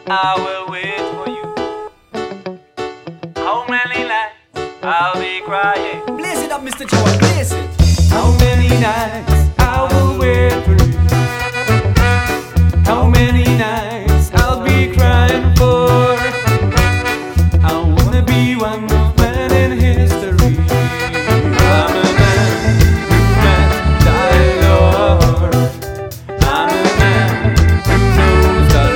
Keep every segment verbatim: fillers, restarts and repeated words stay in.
I will wait for you. How many nights I'll be crying. Blaze it up, Mister Joe, blaze it. How many nights I will wait for you. How many nights I'll be crying for. I wanna be one more man in history. I'm a man who met thy Lord. I'm a man who knows the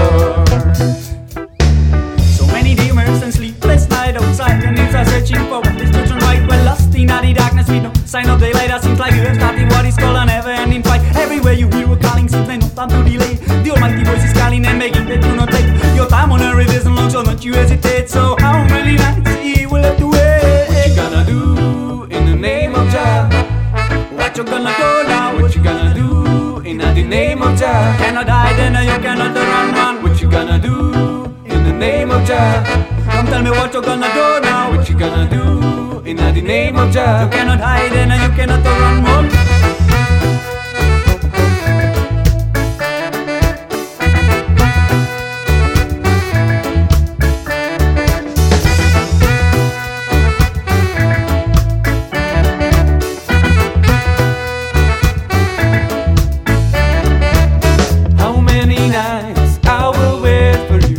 Lord. So many demons and sleepless night outside, and it's are searching for what is good and right. Well, lost in the darkness with no sign of daylight. It seems like you have started what is called a never-ending fight. Everywhere you hear a calling, seems like no time to delay. The Almighty voice is calling and begging that you not take your time on earth isn't long, so don't you hesitate. So how many nights He will have to wait? What you gonna do in the name of Jah? What you gonna do now? What you gonna do in the name of Jah? Cannot hide and you cannot run, man. What you gonna do in the name of Jah? Come tell me what you gonna do now. What you gonna do in the name of Jah? You cannot hide and you cannot run, man. How many nights I will wait for you?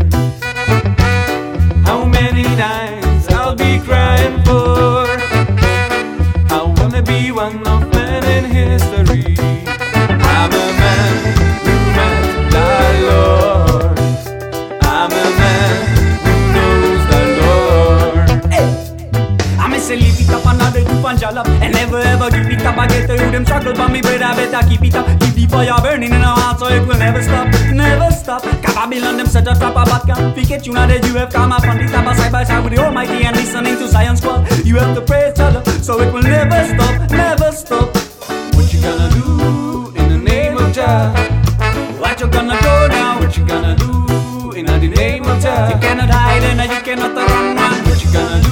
How many nights I'll be crying for. I wanna be one of men in history. I'm a man who met the Lord. I'm a man who knows the Lord. I miss a leave it up another to Panjala and never ever give it up. I get to them struggle but me bread, I better keep it up. Keep the fire burning in our hearts so it will never stop, never stop. Cause Babylon them set a trap about can't forget you now that you have come up on the top side by side with the Almighty and listening to Zion's call. You have to praise Allah so it will never stop, never stop. What you gonna do in the name of Jah? What you gonna do now? What you gonna do in the name of Jah? You cannot hide and you cannot run, man. What you gonna